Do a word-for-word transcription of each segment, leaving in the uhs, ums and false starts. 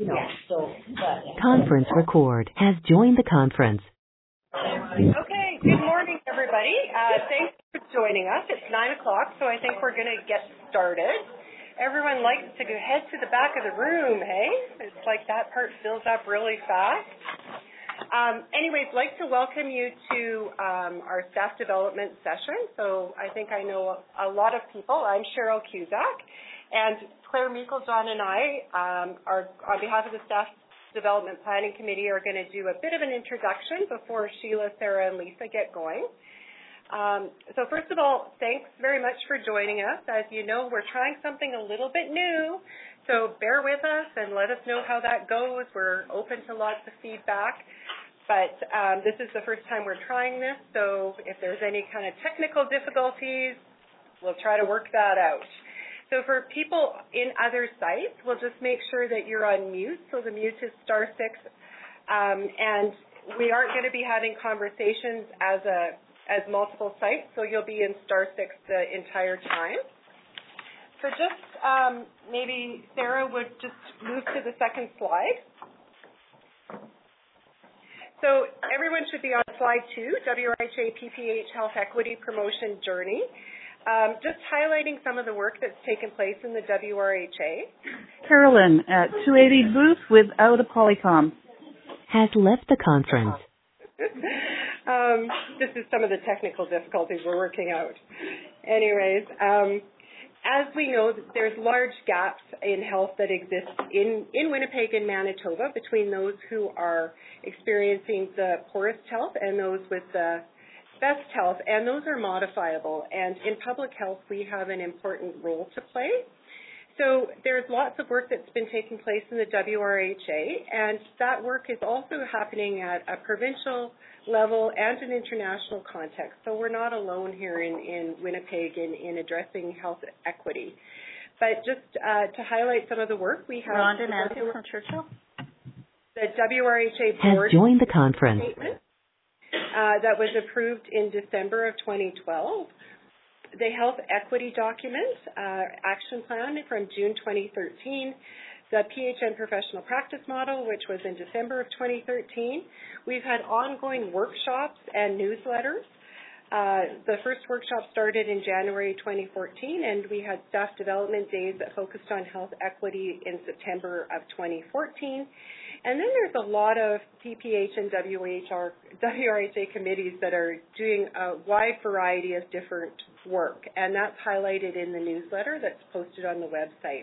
know. So, but Conference record has joined the conference. Okay, good morning, everybody. Uh, thanks for joining us. It's nine o'clock, so I think we're going to get started. Everyone likes to go head to the back of the room, hey? It's like that part fills up really fast. Um, anyways, I'd like to welcome you to um, our staff development session. So I think I know a, a lot of people. I'm Cheryl Cusack, and Claire Meiklejohn and I um, are, on behalf of the Staff Development Planning Committee, are going to do a bit of an introduction before Sheila, Sarah, and Lisa get going. Um, so first of all, thanks very much for joining us. As you know, we're trying something a little bit new, so bear with us and let us know how that goes. We're open to lots of feedback, but um, this is the first time we're trying this, so if there's any kind of technical difficulties, we'll try to work that out. So for people in other sites, we'll just make sure that you're on mute, so the mute is star six, um, and we aren't going to be having conversations as a as multiple sites, so you'll be in star six the entire time. So just um, maybe Sarah would just move to the second slide. So everyone should be on slide two, W R H A P P H Health Equity Promotion Journey. Um, just highlighting some of the work that's taken place in the W R H A. Carolyn at two eighty booth without a Polycom. Has left the conference. um, this is some of the technical difficulties we're working out. Anyways, um, as we know, there's large gaps in health that exist in, in Winnipeg and Manitoba between those who are experiencing the poorest health and those with the best health, and those are modifiable. And in public health, we have an important role to play. So there's lots of work that's been taking place in the W R H A, and that work is also happening at a provincial level and an international context. So we're not alone here in, in Winnipeg in, in addressing health equity. But just uh, to highlight some of the work we have. Rhonda Nancy from Churchill. The W R H A has board joined the conference. Statement, uh, that was approved in December of twenty twelve. The Health Equity Document, uh, Action Plan from June twenty thirteen, the P H N Professional Practice Model, which was in December of twenty thirteen. We've had ongoing workshops and newsletters. Uh, the first workshop started in January twenty fourteen, and we had staff development days that focused on health equity in September of twenty fourteen. And then there's a lot of P P H and W R H A committees that are doing a wide variety of different work, and that's highlighted in the newsletter that's posted on the website.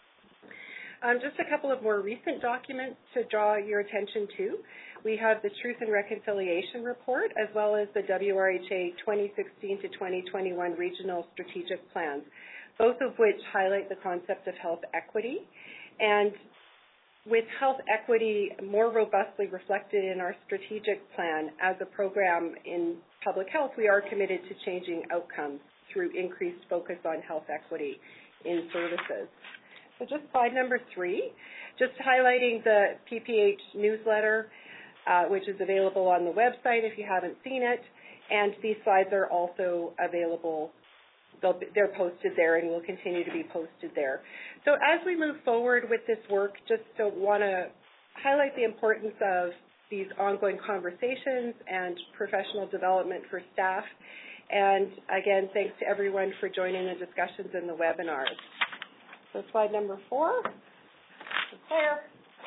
Um, just a couple of more recent documents to draw your attention to. We have the Truth and Reconciliation Report, as well as the W R H A twenty sixteen to twenty twenty-one Regional Strategic Plans, both of which highlight the concept of health equity. And with health equity more robustly reflected in our strategic plan as a program in public health, we are committed to changing outcomes through increased focus on health equity in services. So just slide number three, just highlighting the P P H newsletter, uh, which is available on the website if you haven't seen it, and these slides are also available. They'll be, they're posted there and will continue to be posted there. So as we move forward with this work, just to want to highlight the importance of these ongoing conversations and professional development for staff. And again, thanks to everyone for joining the discussions and the webinars. So slide number four, Claire.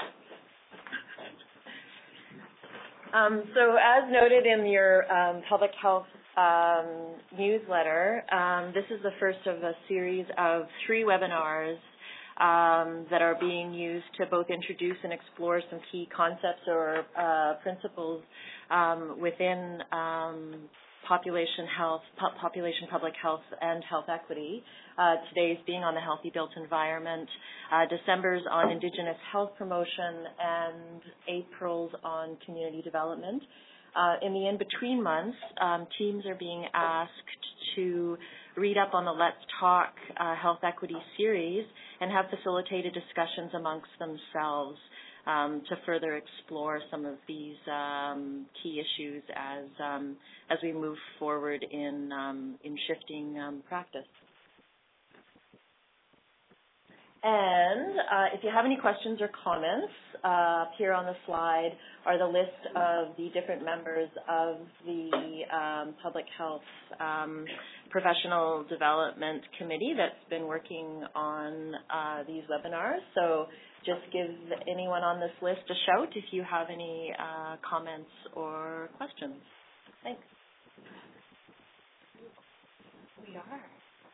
Um, so as noted in your um, public health um, newsletter, um, this is the first of a series of three webinars um, that are being used to both introduce and explore some key concepts or uh, principles um, within um, population health, po- population public health, and health equity. Uh, today's being on the Healthy Built Environment, uh, December's on Indigenous health promotion, and April's on community development. Uh, in the in-between months, um, teams are being asked to read up on the Let's Talk uh, Health Equity series and have facilitated discussions amongst themselves um, to further explore some of these um, key issues as um, as we move forward in um, in shifting um, practice. And uh, if you have any questions or comments, uh, up here on the slide are the list of the different members of the um, Public Health um, Professional Development Committee that's been working on uh, these webinars. So just give anyone on this list a shout if you have any uh, comments or questions. Thanks. We are.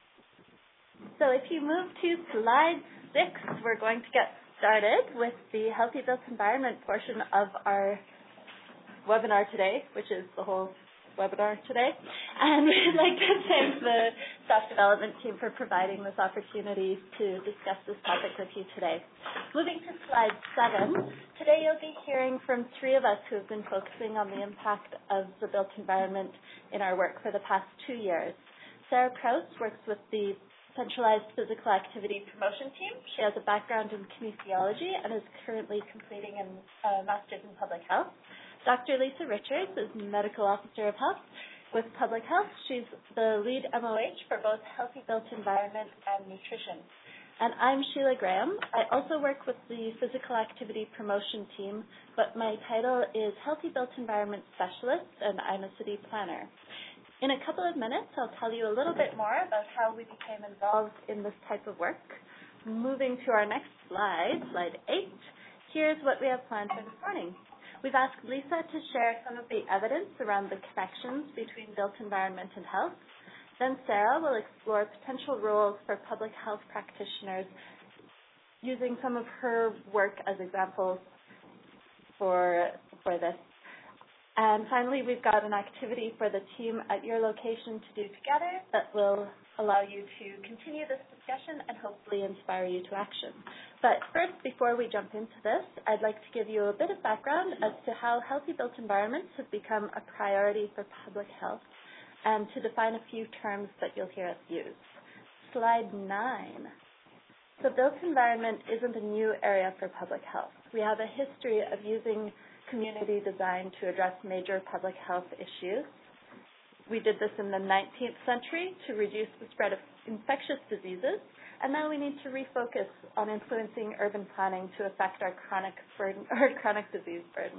So if you move to slide six, we're going to get started with the Healthy Built Environment portion of our webinar today, which is the whole webinar today. And we'd like to thank the staff development team for providing this opportunity to discuss this topic with you today. Moving to slide seven, today you'll be hearing from three of us who have been focusing on the impact of the built environment in our work for the past two years. Sarah Proust works with the Centralized Physical Activity Promotion Team. She has a background in kinesiology and is currently completing a uh, master's in public health. Doctor Lisa Richards is Medical Officer of Health with Public Health. She's the lead M O H for both Healthy Built Environment and Nutrition. And I'm Sheila Graham. I also work with the Physical Activity Promotion Team, but my title is Healthy Built Environment Specialist, and I'm a city planner. In a couple of minutes, I'll tell you a little bit more about how we became involved in this type of work. Moving to our next slide, slide eight, here's what we have planned for this morning. We've asked Lisa to share some of the evidence around the connections between built environment and health. Then Sarah will explore potential roles for public health practitioners using some of her work as examples for, for this. And finally, we've got an activity for the team at your location to do together that will allow you to continue this discussion and hopefully inspire you to action. But first, before we jump into this, I'd like to give you a bit of background as to how healthy built environments have become a priority for public health and to define a few terms that you'll hear us use. Slide nine. The built environment isn't a new area for public health. We have a history of using community design to address major public health issues. We did this in the nineteenth century to reduce the spread of infectious diseases, and now we need to refocus on influencing urban planning to affect our chronic burden or chronic disease burden.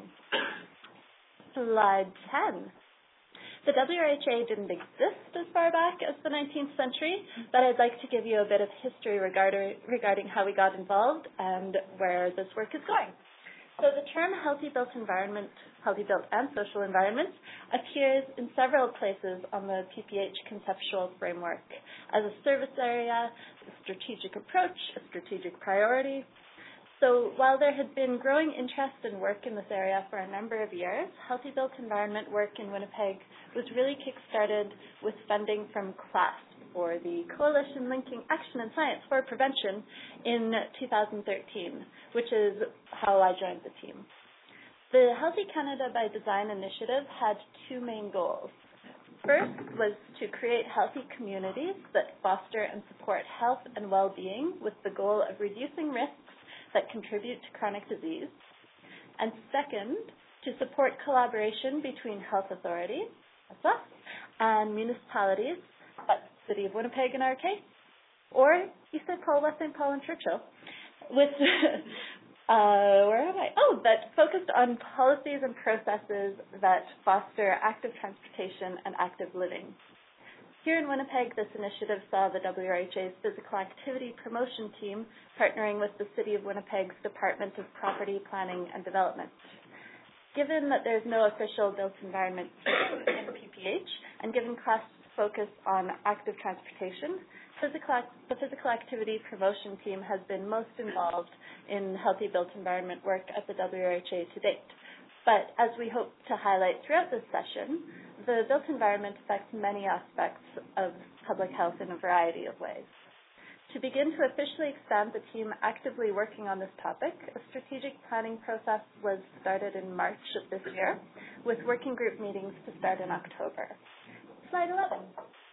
Slide ten. The W R H A didn't exist as far back as the nineteenth century, but I'd like to give you a bit of history regarding, regarding how we got involved and where this work is going. So the term healthy built environment, healthy built and social environment, appears in several places on the P P H conceptual framework as a service area, a strategic approach, a strategic priority. So while there had been growing interest and work in this area for a number of years, healthy built environment work in Winnipeg was really kick-started with funding from CLASP, or the Coalition Linking Action and Science for Prevention, in two thousand thirteen, which is how I joined the team. The Healthy Canada by Design initiative had two main goals. First was to create healthy communities that foster and support health and well-being with the goal of reducing risks that contribute to chronic disease. And second, to support collaboration between health authorities, that's us, and municipalities, but City of Winnipeg in our case, or East Saint Paul, West Saint Paul, and Churchill, with, uh, where am I? Oh, that focused on policies and processes that foster active transportation and active living. Here in Winnipeg, this initiative saw the W R H A's Physical Activity Promotion Team partnering with the City of Winnipeg's Department of Property Planning and Development. Given that there's no official built environment in the P P H, and given CLASP's focus on active transportation, physical, the Physical Activity Promotion Team has been most involved in healthy built environment work at the W R H A to date. But as we hope to highlight throughout this session, the built environment affects many aspects of public health in a variety of ways. To begin to officially expand the team actively working on this topic, a strategic planning process was started in March of this year, with working group meetings to start in October. Slide eleven.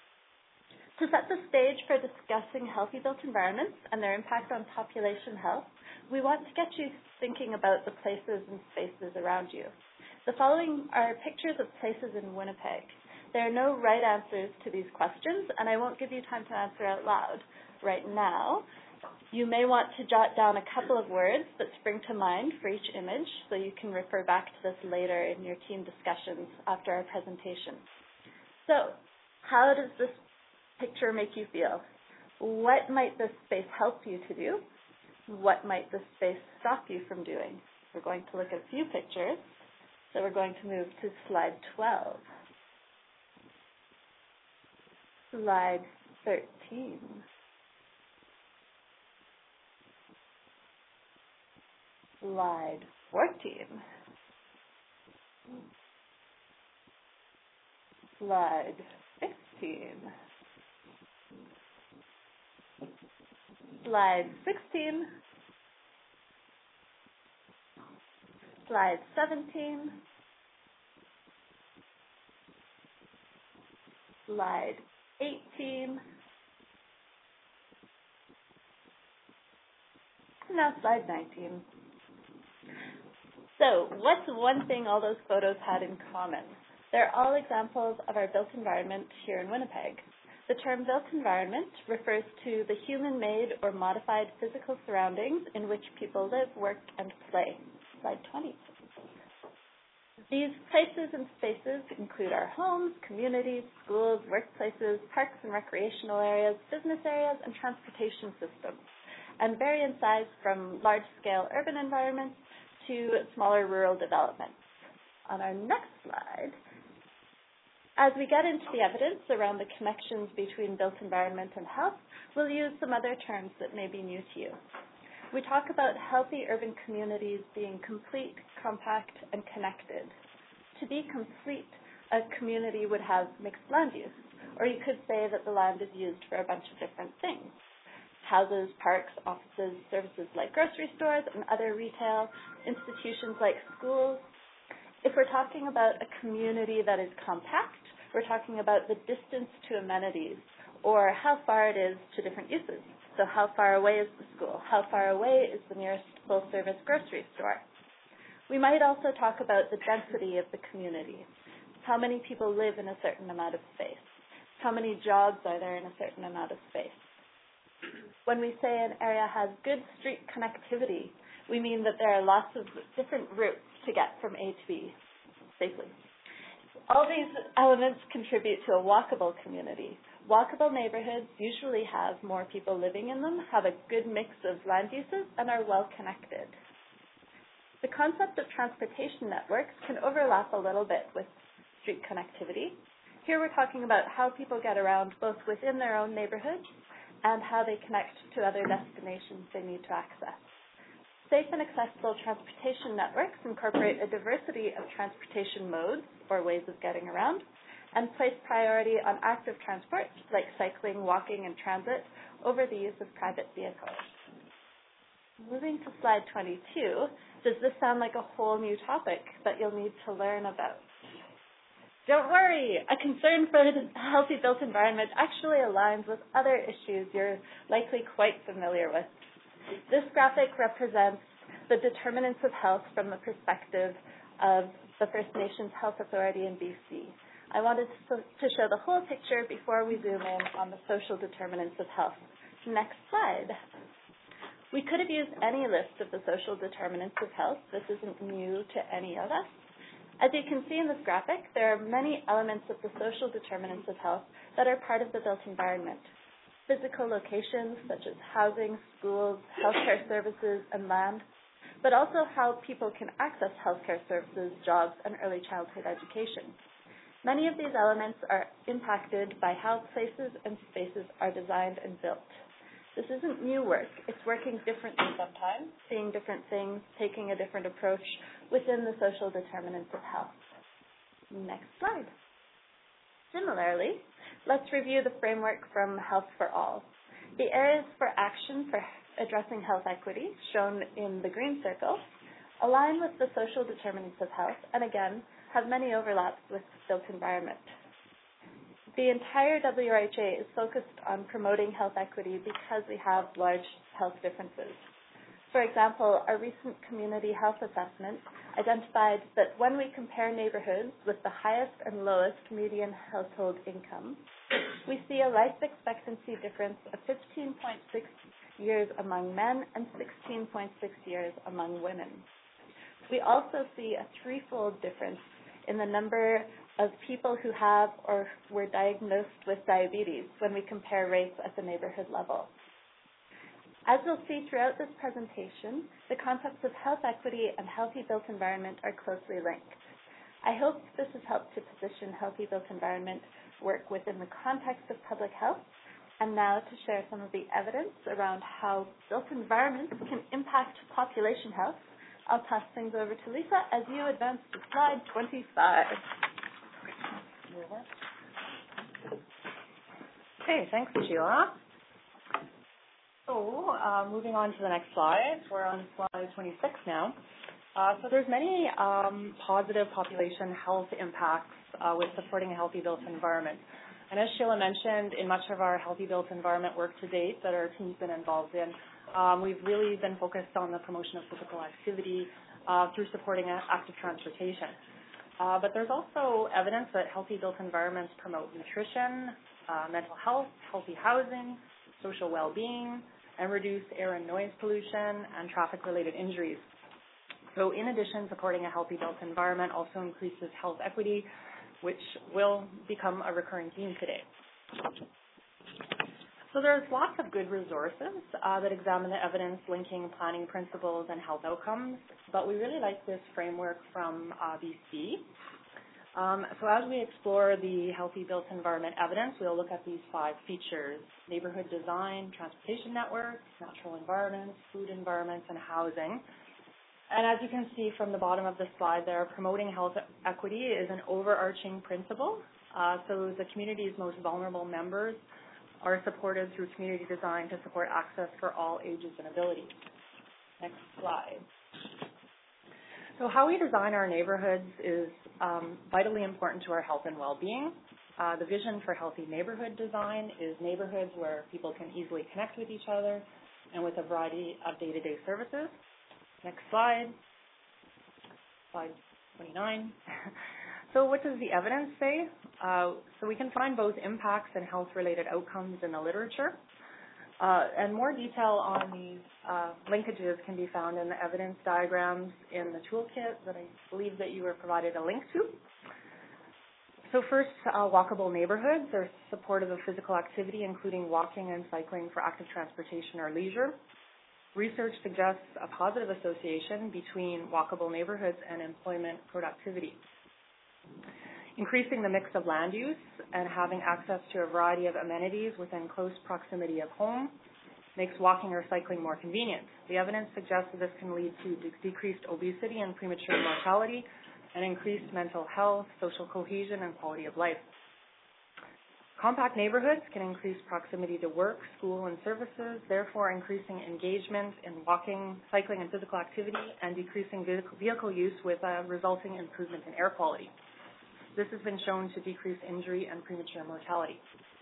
To set the stage for discussing healthy built environments and their impact on population health, we want to get you thinking about the places and spaces around you. The following are pictures of places in Winnipeg. There are no right answers to these questions, and I won't give you time to answer out loud right now. You may want to jot down a couple of words that spring to mind for each image so you can refer back to this later in your team discussions after our presentation. So, how does this picture make you feel? What might this space help you to do? What might this space stop you from doing? We're going to look at a few pictures. So we're going to move to slide twelve. Slide thirteen. Slide fourteen. Slide fifteen. Slide sixteen. Slide seventeen. Slide eighteen. And now slide nineteen. So, what's one thing all those photos had in common? They're all examples of our built environment here in Winnipeg. The term built environment refers to the human-made or modified physical surroundings in which people live, work, and play. Slide twenty. These places and spaces include our homes, communities, schools, workplaces, parks and recreational areas, business areas, and transportation systems, and vary in size from large-scale urban environments to smaller rural developments. On our next slide, as we get into the evidence around the connections between built environment and health, we'll use some other terms that may be new to you. We talk about healthy urban communities being complete, compact, and connected. To be complete, a community would have mixed land use, or you could say that the land is used for a bunch of different things. Houses, parks, offices, services like grocery stores, and other retail, institutions like schools. If we're talking about a community that is compact, we're talking about the distance to amenities, or how far it is to different uses. So how far away is the school? How far away is the nearest full-service grocery store? We might also talk about the density of the community. How many people live in a certain amount of space? How many jobs are there in a certain amount of space? When we say an area has good street connectivity, we mean that there are lots of different routes to get from A to B safely. All these elements contribute to a walkable community. Walkable neighborhoods usually have more people living in them, have a good mix of land uses, and are well connected. The concept of transportation networks can overlap a little bit with street connectivity. Here we're talking about how people get around both within their own neighborhoods and how they connect to other destinations they need to access. Safe and accessible transportation networks incorporate a diversity of transportation modes, or ways of getting around, and place priority on active transport, like cycling, walking, and transit, over the use of private vehicles. Moving to slide twenty-two, does this sound like a whole new topic that you'll need to learn about? Don't worry, a concern for a healthy built environment actually aligns with other issues you're likely quite familiar with. This graphic represents the determinants of health from the perspective of the First Nations Health Authority in B C. I wanted to show the whole picture before we zoom in on the social determinants of health. Next slide. We could have used any list of the social determinants of health. This isn't new to any of us. As you can see in this graphic, there are many elements of the social determinants of health that are part of the built environment. Physical locations such as housing, schools, healthcare services, and land, but also how people can access healthcare services, jobs, and early childhood education. Many of these elements are impacted by how places and spaces are designed and built. This isn't new work. It's working differently sometimes, seeing different things, taking a different approach within the social determinants of health. Next slide. Similarly, let's review the framework from Health for All. The areas for action for addressing health equity, shown in the green circle, align with the social determinants of health and, again, have many overlaps with built environment. The entire W R H A is focused on promoting health equity because we have large health differences. For example, our recent community health assessment identified that when we compare neighborhoods with the highest and lowest median household income, we see a life expectancy difference of fifteen point six years among men and sixteen point six years among women. We also see a threefold difference in the number of people who have or were diagnosed with diabetes when we compare rates at the neighborhood level. As we'll see throughout this presentation, the concepts of health equity and healthy built environment are closely linked. I hope this has helped to position healthy built environment work within the context of public health. And now to share some of the evidence around how built environments can impact population health, I'll pass things over to Lisa as you advance to slide twenty-five. Okay, thanks, Sheila. So, uh, moving on to the next slide. We're on slide twenty-six now. Uh, so there's many um, positive population health impacts uh, with supporting a healthy built environment. And as Sheila mentioned, in much of our healthy built environment work to date that our team's been involved in, um, we've really been focused on the promotion of physical activity uh, through supporting active transportation. Uh, but there's also evidence that healthy built environments promote nutrition, uh, mental health, healthy housing, social well-being, and reduce air and noise pollution and traffic-related injuries. So in addition, supporting a healthy built environment also increases health equity, which will become a recurring theme today. So there's lots of good resources uh, that examine the evidence linking planning principles and health outcomes, but we really like this framework from uh, B C. Um, so as we explore the healthy built environment evidence, we'll look at these five features: neighborhood design, transportation networks, natural environments, food environments, and housing. And as you can see from the bottom of the slide there, promoting health equity is an overarching principle. Uh, so the community's most vulnerable members are supported through community design to support access for all ages and abilities. Next slide. So how we design our neighborhoods is um, vitally important to our health and well-being. Uh, the vision for healthy neighborhood design is neighborhoods where people can easily connect with each other and with a variety of day-to-day services. Next slide, slide twenty-nine. So what does the evidence say? Uh, so we can find both impacts and health-related outcomes in the literature. Uh, and more detail on these uh, linkages can be found in the evidence diagrams in the toolkit that I believe that you were provided a link to. So first, uh, walkable neighborhoods are supportive of physical activity, including walking and cycling for active transportation or leisure. Research suggests a positive association between walkable neighborhoods and employment productivity. Increasing the mix of land use and having access to a variety of amenities within close proximity of home makes walking or cycling more convenient. The evidence suggests that this can lead to de- decreased obesity and premature mortality and increased mental health, social cohesion, and quality of life. Compact neighborhoods can increase proximity to work, school, and services, therefore increasing engagement in walking, cycling, and physical activity, and decreasing vehicle use with a resulting improvement in air quality. This has been shown to decrease injury and premature mortality.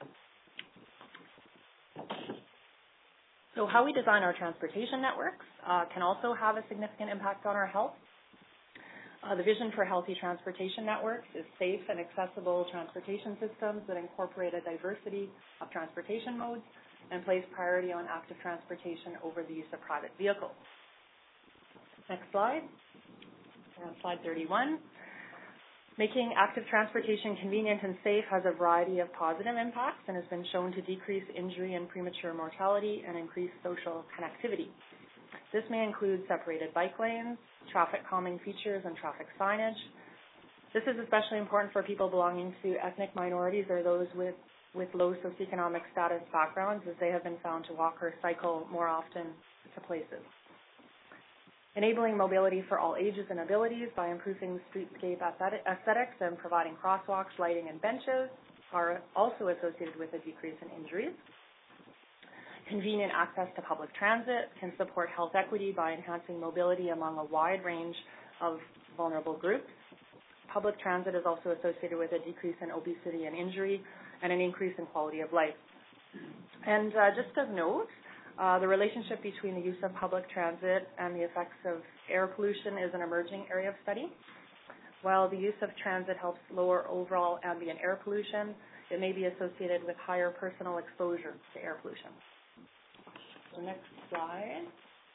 So how we design our transportation networks uh, can also have a significant impact on our health. Uh, the vision for healthy transportation networks is safe and accessible transportation systems that incorporate a diversity of transportation modes and place priority on active transportation over the use of private vehicles. Next slide. We're on slide thirty-one. Making active transportation convenient and safe has a variety of positive impacts and has been shown to decrease injury and premature mortality and increase social connectivity. This may include separated bike lanes, traffic calming features, and traffic signage. This is especially important for people belonging to ethnic minorities or those with, with low socioeconomic status backgrounds, as they have been found to walk or cycle more often to places. Enabling mobility for all ages and abilities by improving streetscape aesthetics and providing crosswalks, lighting, and benches are also associated with a decrease in injuries. Convenient access to public transit can support health equity by enhancing mobility among a wide range of vulnerable groups. Public transit is also associated with a decrease in obesity and injury and an increase in quality of life. And uh, just of note, uh, the relationship between the use of public transit and the effects of air pollution is an emerging area of study. While the use of transit helps lower overall ambient air pollution, it may be associated with higher personal exposure to air pollution. So next slide.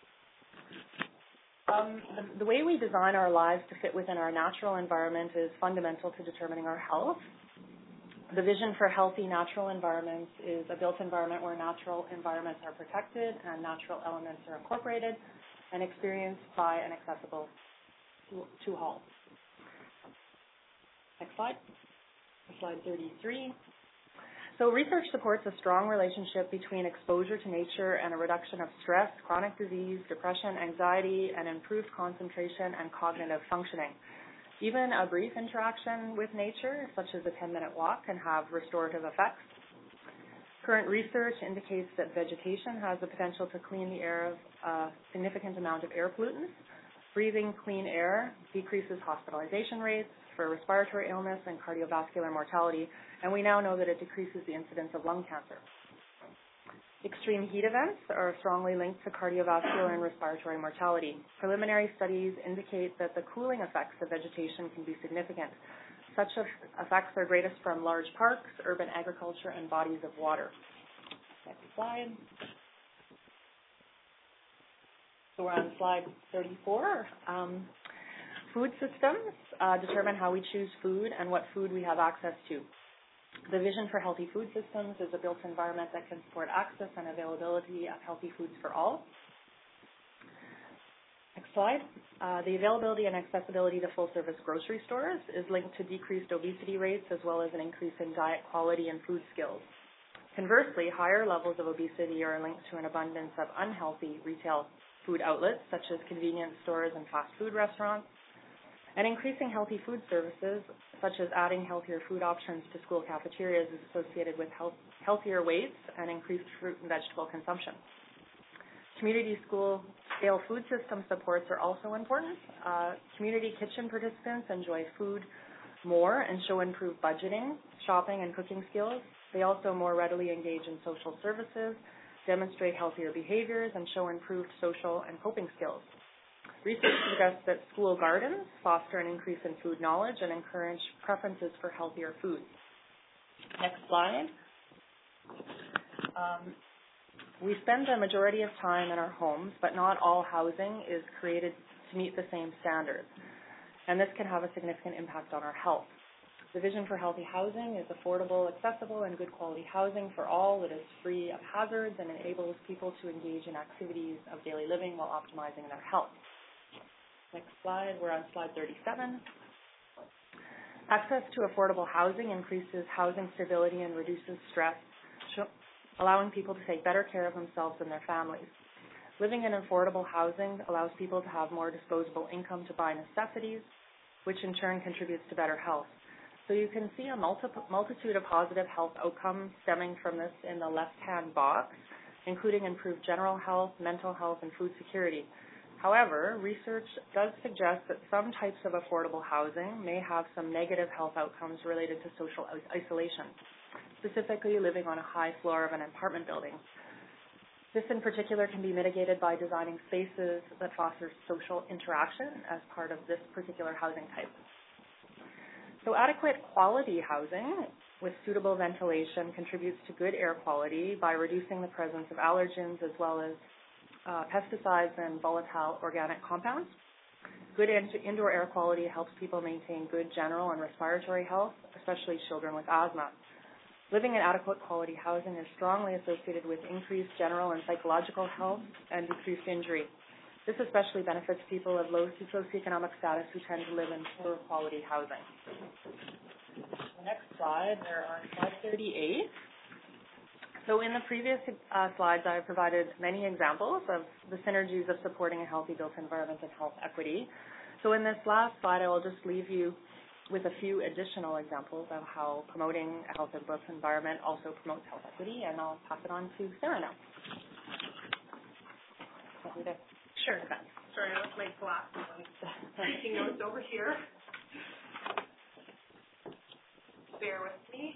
Um, the, the way we design our lives to fit within our natural environment is fundamental to determining our health. The vision for healthy natural environments is a built environment where natural environments are protected and natural elements are incorporated and experienced by and accessible to, to all. Next slide. Slide thirty-three. So research supports a strong relationship between exposure to nature and a reduction of stress, chronic disease, depression, anxiety, and improved concentration and cognitive functioning. Even a brief interaction with nature, such as a ten-minute walk, can have restorative effects. Current research indicates that vegetation has the potential to clean the air of a significant amount of air pollutants. Breathing clean air decreases hospitalization rates for respiratory illness and cardiovascular mortality, and we now know that it decreases the incidence of lung cancer. Extreme heat events are strongly linked to cardiovascular and respiratory mortality. Preliminary studies indicate that the cooling effects of vegetation can be significant. Such effects are greatest from large parks, urban agriculture, and bodies of water. Next slide. So we're on slide thirty-four. Um, food systems uh, determine how we choose food and what food we have access to. The vision for healthy food systems is a built environment that can support access and availability of healthy foods for all. Next slide. Uh, the availability and accessibility to full-service grocery stores is linked to decreased obesity rates as well as an increase in diet quality and food skills. Conversely, higher levels of obesity are linked to an abundance of unhealthy retail food outlets such as convenience stores and fast food restaurants. And increasing healthy food services, such as adding healthier food options to school cafeterias, is associated with health, healthier weights and increased fruit and vegetable consumption. Community school scale food system supports are also important. Uh, community kitchen participants enjoy food more and show improved budgeting, shopping, and cooking skills. They also more readily engage in social services, demonstrate healthier behaviors, and show improved social and coping skills. Research suggests that school gardens foster an increase in food knowledge and encourage preferences for healthier foods. Next slide. Um, we spend the majority of time in our homes, but not all housing is created to meet the same standards, and this can have a significant impact on our health. The vision for healthy housing is affordable, accessible, and good quality housing for all that is free of hazards and enables people to engage in activities of daily living while optimizing their health. Next slide. We're on slide thirty-seven. Access to affordable housing increases housing stability and reduces stress, allowing people to take better care of themselves and their families. Living in affordable housing allows people to have more disposable income to buy necessities, which in turn contributes to better health. So you can see a multi- multitude of positive health outcomes stemming from this in the left-hand box, including improved general health, mental health, and food security. However, research does suggest that some types of affordable housing may have some negative health outcomes related to social isolation, specifically living on a high floor of an apartment building. This in particular can be mitigated by designing spaces that foster social interaction as part of this particular housing type. So adequate quality housing with suitable ventilation contributes to good air quality by reducing the presence of allergens as well as uh, pesticides and volatile organic compounds. Good in- indoor air quality helps people maintain good general and respiratory health, especially children with asthma. Living in adequate quality housing is strongly associated with increased general and psychological health and decreased injury. This especially benefits people of low socioeconomic status who tend to live in poor quality housing. The next slide, we're on slide thirty-eight. So in the previous uh, slides, I have provided many examples of the synergies of supporting a healthy built environment and health equity. So in this last slide, I will just leave you with a few additional examples of how promoting a health and built environment also promotes health equity, and I'll pass it on to Sarah now. Sure. Sorry, I have my glasses on. Taking notes over here. Bear with me.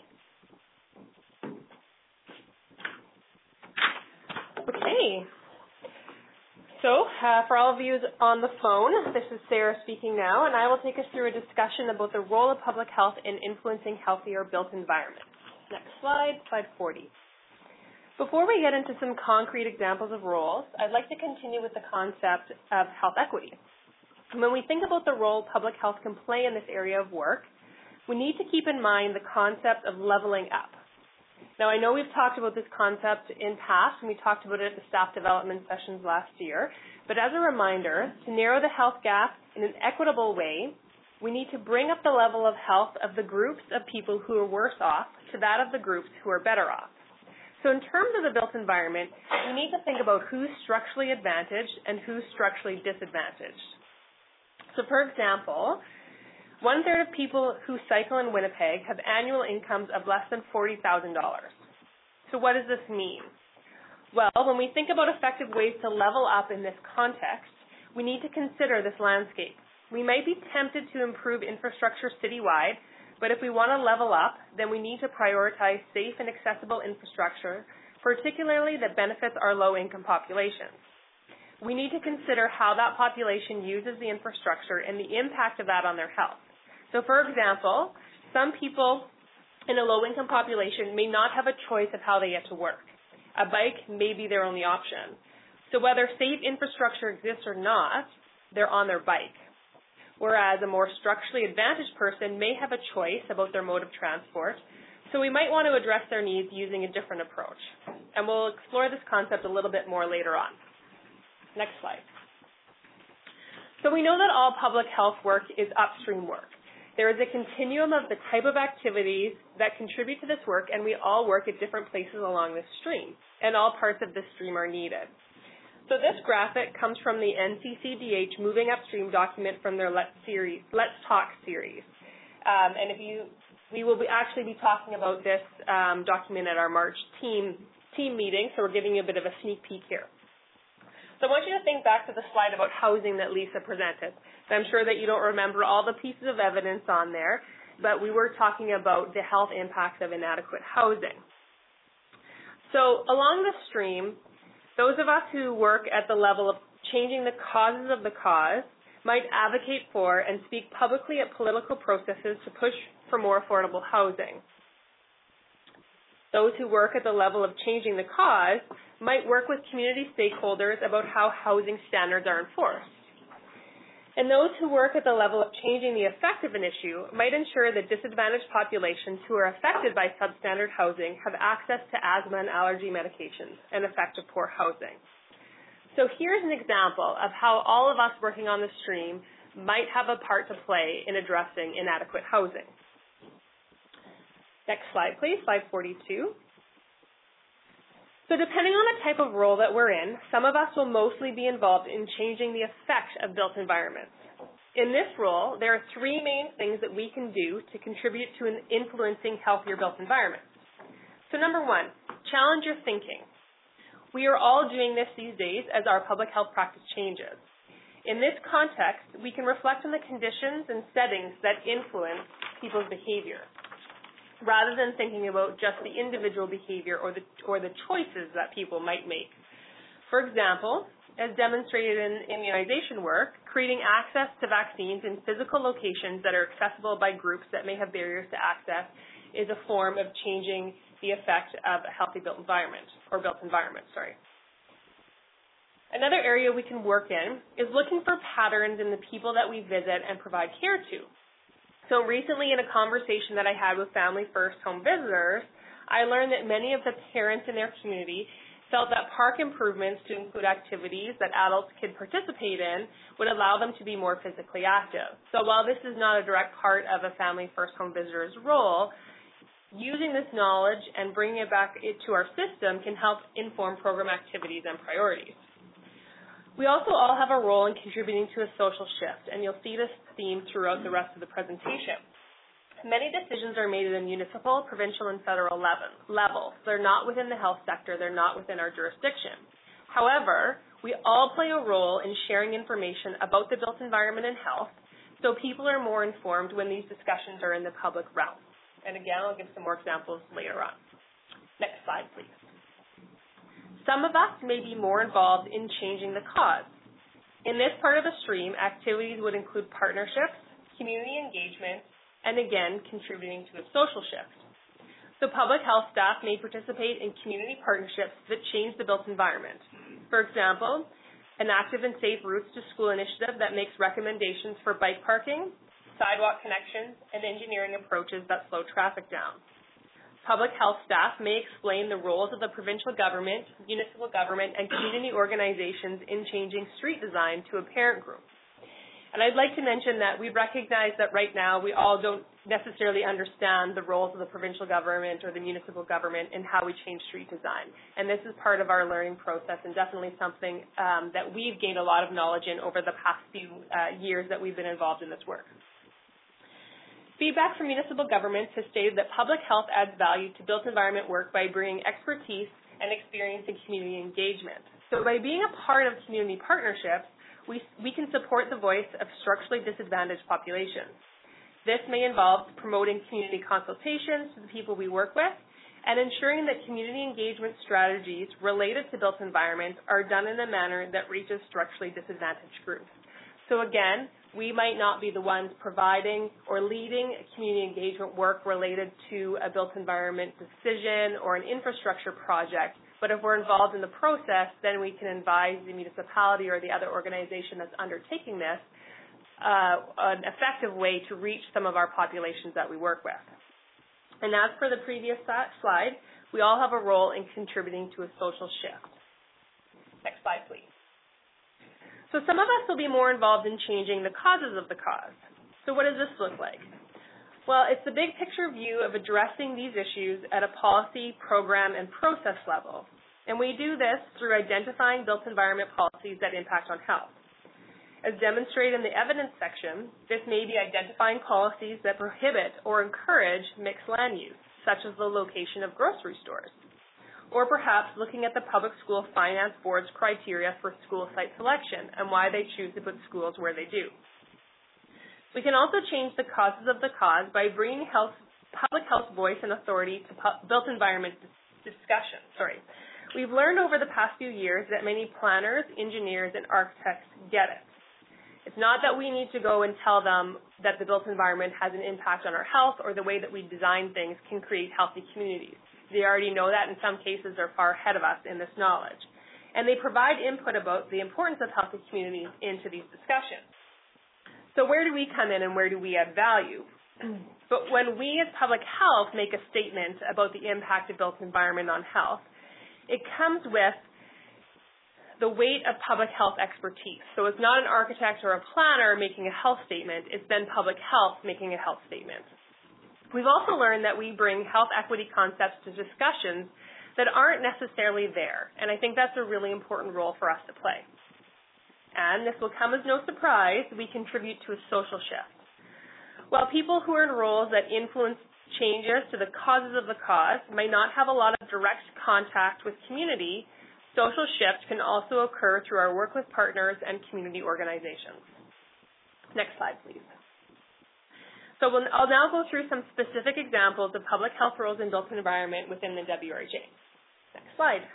Okay. So, uh, for all of you on the phone, this is Sarah speaking now, and I will take us through a discussion about the role of public health in influencing healthier built environments. Next slide, slide forty. Before we get into some concrete examples of roles, I'd like to continue with the concept of health equity. When we think about the role public health can play in this area of work, we need to keep in mind the concept of leveling up. Now, I know we've talked about this concept in past, and we talked about it at the staff development sessions last year, but as a reminder, to narrow the health gap in an equitable way, we need to bring up the level of health of the groups of people who are worse off to that of the groups who are better off. So in terms of the built environment, we need to think about who's structurally advantaged and who's structurally disadvantaged. So for example, one-third of people who cycle in Winnipeg have annual incomes of less than forty thousand dollars. So what does this mean? Well, when we think about effective ways to level up in this context, we need to consider this landscape. We might be tempted to improve infrastructure citywide, but if we want to level up, then we need to prioritize safe and accessible infrastructure, particularly that benefits our low-income populations. We need to consider how that population uses the infrastructure and the impact of that on their health. So, for example, some people in a low-income population may not have a choice of how they get to work. A bike may be their only option. So whether safe infrastructure exists or not, they're on their bike. Whereas a more structurally advantaged person may have a choice about their mode of transport, so we might want to address their needs using a different approach. And we'll explore this concept a little bit more later on. Next slide. So we know that all public health work is upstream work. There is a continuum of the type of activities that contribute to this work, and we all work at different places along this stream, and all parts of this stream are needed. So this graphic comes from the N C C D H Moving Upstream document from their Let's, series, Let's Talk series. Um, and if you, we will be actually be talking about this um, document at our March team, team meeting, so we're giving you a bit of a sneak peek here. So I want you to think back to the slide about housing that Lisa presented. I'm sure that you don't remember all the pieces of evidence on there, but we were talking about the health impacts of inadequate housing. So along the stream, those of us who work at the level of changing the causes of the cause might advocate for and speak publicly at political processes to push for more affordable housing. Those who work at the level of changing the cause might work with community stakeholders about how housing standards are enforced. And those who work at the level of changing the effect of an issue might ensure that disadvantaged populations who are affected by substandard housing have access to asthma and allergy medications and effective poor housing. So here's an example of how all of us working on the stream might have a part to play in addressing inadequate housing. Next slide, please, slide forty-two. So depending on the type of role that we're in, some of us will mostly be involved in changing the effect of built environments. In this role, there are three main things that we can do to contribute to an influencing healthier built environments. So number one, challenge your thinking. We are all doing this these days as our public health practice changes. In this context, we can reflect on the conditions and settings that influence people's behavior, rather than thinking about just the individual behavior or the, or the choices that people might make. For example, as demonstrated in immunization work, creating access to vaccines in physical locations that are accessible by groups that may have barriers to access is a form of changing the effect of a healthy built environment, or built environment, sorry. Another area we can work in is looking for patterns in the people that we visit and provide care to. So recently in a conversation that I had with Family First home visitors, I learned that many of the parents in their community felt that park improvements to include activities that adults could participate in would allow them to be more physically active. So while this is not a direct part of a Family First home visitor's role, using this knowledge and bringing it back to our system can help inform program activities and priorities. We also all have a role in contributing to a social shift, and you'll see this theme throughout the rest of the presentation. Many decisions are made at a municipal, provincial, and federal level. They're not within the health sector. They're not within our jurisdiction. However, we all play a role in sharing information about the built environment and health, so people are more informed when these discussions are in the public realm. And again, I'll give some more examples later on. Next slide, please. Some of us may be more involved in changing the cause. In this part of the stream, activities would include partnerships, community engagement, and again, contributing to a social shift. So public health staff may participate in community partnerships that change the built environment. For example, an active and safe routes to school initiative that makes recommendations for bike parking, sidewalk connections, and engineering approaches that slow traffic down. Public health staff may explain the roles of the provincial government, municipal government, and community organizations in changing street design to a parent group. And I'd like to mention that we recognize that right now we all don't necessarily understand the roles of the provincial government or the municipal government in how we change street design. And this is part of our learning process and definitely something um, that we've gained a lot of knowledge in over the past few uh, years that we've been involved in this work. Feedback from municipal governments has stated that public health adds value to built environment work by bringing expertise and experience in community engagement. So by being a part of community partnerships, we, we can support the voice of structurally disadvantaged populations. This may involve promoting community consultations to the people we work with and ensuring that community engagement strategies related to built environments are done in a manner that reaches structurally disadvantaged groups. So again, we might not be the ones providing or leading community engagement work related to a built environment decision or an infrastructure project, but if we're involved in the process, then we can advise the municipality or the other organization that's undertaking this uh, an effective way to reach some of our populations that we work with. And as for the previous slide, we all have a role in contributing to a social shift. Next slide, please. So some of us will be more involved in changing the causes of the cause. So what does this look like? Well, it's the big picture view of addressing these issues at a policy, program, and process level. And we do this through identifying built environment policies that impact on health. As demonstrated in the evidence section, this may be identifying policies that prohibit or encourage mixed land use, such as the location of grocery stores. Or perhaps looking at the Public School Finance Board's criteria for school site selection and why they choose to put schools where they do. We can also change the causes of the cause by bringing health, public health voice and authority to pu- built environment dis- discussion. Sorry. We've learned over the past few years that many planners, engineers, and architects get it. It's not that we need to go and tell them that the built environment has an impact on our health or the way that we design things can create healthy communities. They already know that. In some cases, they're far ahead of us in this knowledge. And they provide input about the importance of healthy communities into these discussions. So where do we come in and where do we add value? But when we as public health make a statement about the impact of built environment on health, it comes with the weight of public health expertise. So it's not an architect or a planner making a health statement. It's then public health making a health statement. We've also learned that we bring health equity concepts to discussions that aren't necessarily there, and I think that's a really important role for us to play. And this will come as no surprise, we contribute to a social shift. While people who are in roles that influence changes to the causes of the cause may not have a lot of direct contact with community, social shift can also occur through our work with partners and community organizations. Next slide, please. So we'll, I'll now go through some specific examples of public health roles in built environment within the W R H A. Next slide.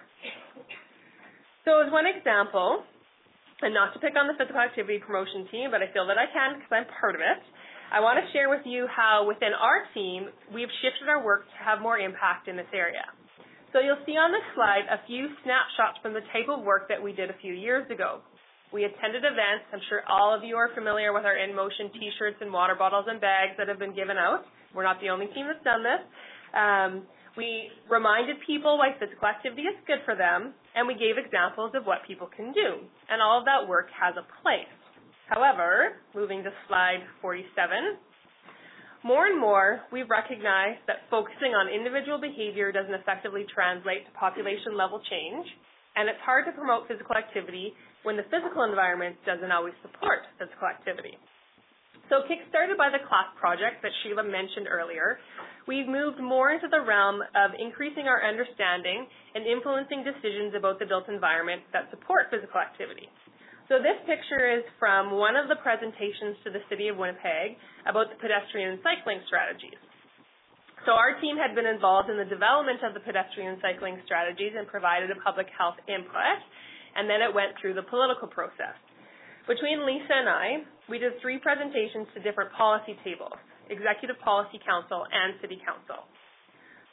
So as one example, and not to pick on the physical activity promotion team, but I feel that I can because I'm part of it, I want to share with you how within our team, we've shifted our work to have more impact in this area. So you'll see on this slide a few snapshots from the type of work that we did a few years ago. We attended events. I'm sure all of you are familiar with our In Motion T-shirts and water bottles and bags that have been given out. We're not the only team that's done this. Um, we reminded people why physical activity is good for them, and we gave examples of what people can do. And all of that work has a place. However, moving to slide forty-seven, more and more we've recognized that focusing on individual behavior doesn't effectively translate to population-level change, and it's hard to promote physical activity when the physical environment doesn't always support physical activity. So kick-started by the CLASS project that Sheila mentioned earlier, we've moved more into the realm of increasing our understanding and influencing decisions about the built environment that support physical activity. So this picture is from one of the presentations to the City of Winnipeg about the pedestrian and cycling strategies. So our team had been involved in the development of the pedestrian and cycling strategies and provided a public health input, and then it went through the political process. Between Lisa and I, we did three presentations to different policy tables, Executive Policy Council and City Council.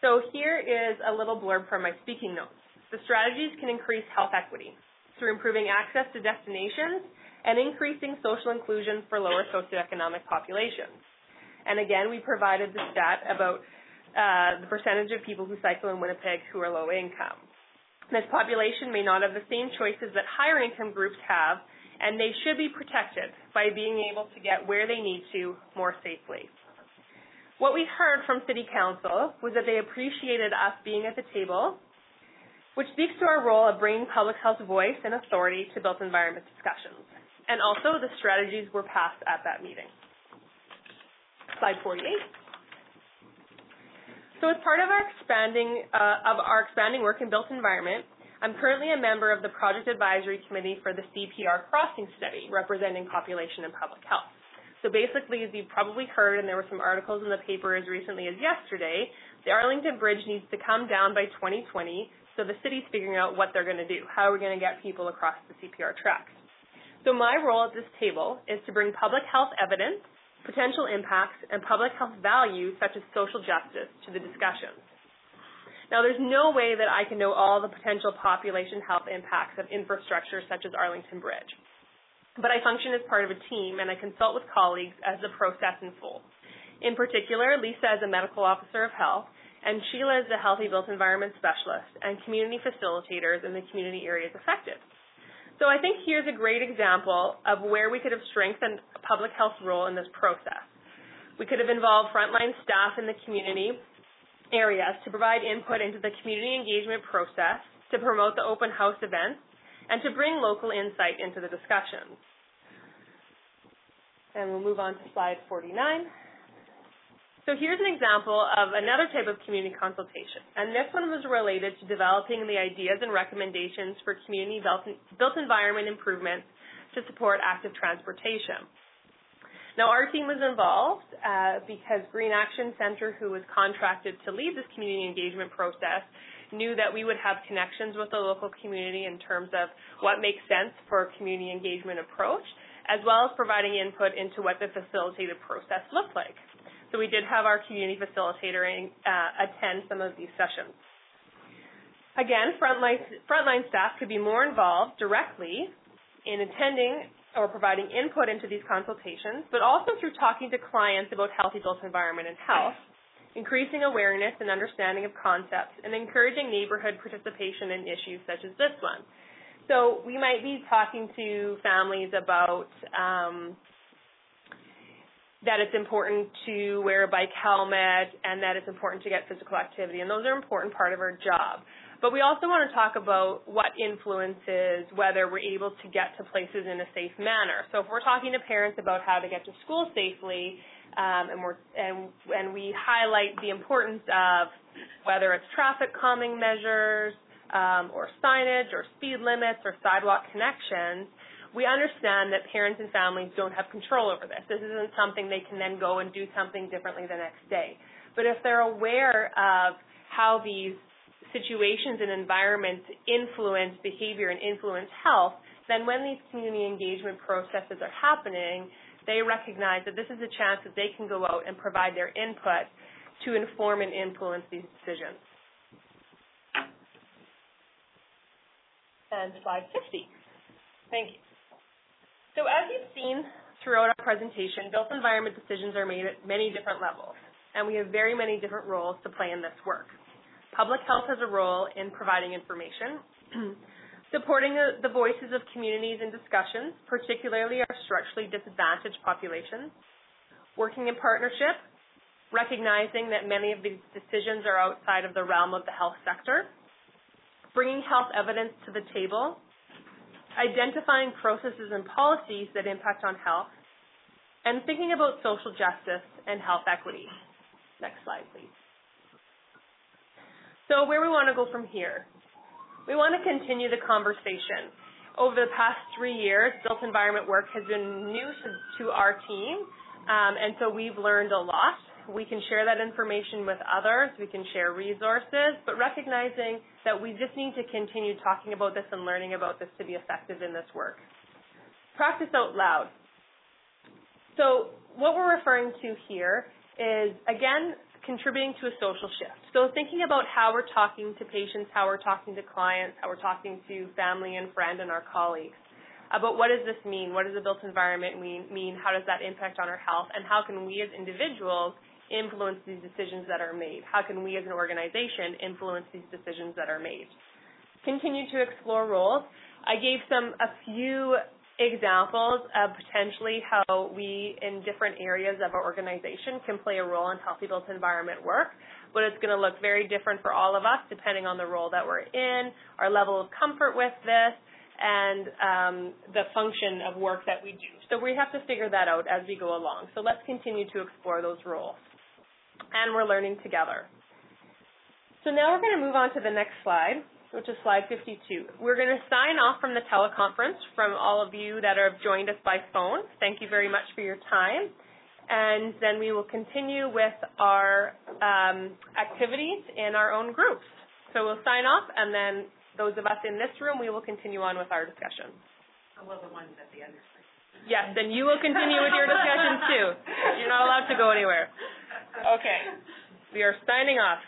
So here is a little blurb from my speaking notes. The strategies can increase health equity through improving access to destinations and increasing social inclusion for lower socioeconomic populations. And again, we provided the stat about uh, the percentage of people who cycle in Winnipeg who are low income. This population may not have the same choices that higher income groups have, and they should be protected by being able to get where they need to more safely. What we heard from City Council was that they appreciated us being at the table, which speaks to our role of bringing public health voice and authority to built environment discussions. And also the strategies were passed at that meeting. Slide forty-eight. So as part of our expanding uh, of our expanding work in built environment, I'm currently a member of the Project Advisory Committee for the C P R Crossing Study, representing population and public health. So basically, as you've probably heard, and there were some articles in the paper as recently as yesterday, the Arlington Bridge needs to come down by twenty twenty, so the city's figuring out what they're going to do. How are we going to get people across the C P R tracks? So my role at this table is to bring public health evidence, potential impacts, and public health values such as social justice to the discussions. Now, there's no way that I can know all the potential population health impacts of infrastructure such as Arlington Bridge. But I function as part of a team, and I consult with colleagues as the process unfolds. In particular, Lisa is a medical officer of health, and Sheila is the Healthy Built Environment Specialist and community facilitators in the community areas affected. So I think here's a great example of where we could have strengthened a public health role in this process. We could have involved frontline staff in the community areas to provide input into the community engagement process, to promote the open house events, and to bring local insight into the discussions. And we'll move on to slide forty-nine. So here's an example of another type of community consultation, and this one was related to developing the ideas and recommendations for community built, built environment improvements to support active transportation. Now, our team was involved uh, because Green Action Centre, who was contracted to lead this community engagement process, knew that we would have connections with the local community in terms of what makes sense for a community engagement approach, as well as providing input into what the facilitated process looked like. So we did have our community facilitator uh, attend some of these sessions. Again, frontline, frontline staff could be more involved directly in attending or providing input into these consultations, but also through talking to clients about healthy built environment and health, increasing awareness and understanding of concepts, and encouraging neighborhood participation in issues such as this one. So we might be talking to families about um, that it's important to wear a bike helmet and that it's important to get physical activity, and those are an important part of our job. But we also want to talk about what influences whether we're able to get to places in a safe manner. So if we're talking to parents about how to get to school safely, um, and, we're, and, and we highlight the importance of whether it's traffic calming measures, um, or signage, or speed limits, or sidewalk connections, we understand that parents and families don't have control over this. This isn't something they can then go and do something differently the next day. But if they're aware of how these situations and environments influence behavior and influence health, then when these community engagement processes are happening, they recognize that this is a chance that they can go out and provide their input to inform and influence these decisions. And slide fifty. Thank you. So as you've seen throughout our presentation, built environment decisions are made at many different levels, and we have very many different roles to play in this work. Public health has a role in providing information, supporting the, the voices of communities in discussions, particularly our structurally disadvantaged populations, working in partnership, recognizing that many of these decisions are outside of the realm of the health sector, bringing health evidence to the table, identifying processes and policies that impact on health, and thinking about social justice and health equity. Next slide, please. So where we want to go from here. We want to continue the conversation. Over the past three years, built environment work has been new to, to our team, um, and so we've learned a lot. We can share that information with others. We can share resources, but recognizing that we just need to continue talking about this and learning about this to be effective in this work. Practice out loud. So what we're referring to here is, again, contributing to a social shift. So thinking about how we're talking to patients, how we're talking to clients, how we're talking to family and friend and our colleagues, about what does this mean? What does a built environment mean? mean? How does that impact on our health? And how can we as individuals influence these decisions that are made? How can we as an organization influence these decisions that are made? Continue to explore roles. I gave some a few examples of potentially how we in different areas of our organization can play a role in healthy built environment work, but it's going to look very different for all of us depending on the role that we're in, our level of comfort with this, and um, the function of work that we do. So we have to figure that out as we go along. So let's continue to explore those roles. And we're learning together. So now we're going to move on to the next slide, which is slide fifty-two. We're going to sign off from the teleconference from all of you that have joined us by phone. Thank you very much for your time. And then we will continue with our um, activities in our own groups. So we'll sign off, and then those of us in this room, we will continue on with our discussion. Well, the ones at the other side. Yes, and you will continue with your discussions too. You're not allowed to go anywhere. Okay, we are signing off.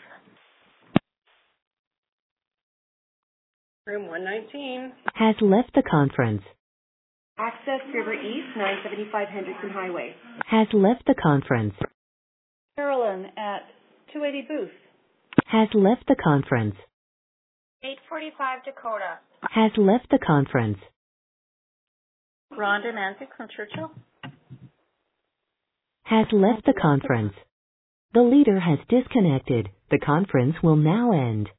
Room one nineteen. Has left the conference. Access River East, nine seventy-five Henderson Highway. Has left the conference. Carolyn at two eighty Booth. Has left the conference. eight forty-five Dakota. Has left the conference. Rhonda Nancy from Churchill. Has left the conference. The leader has disconnected. The conference will now end.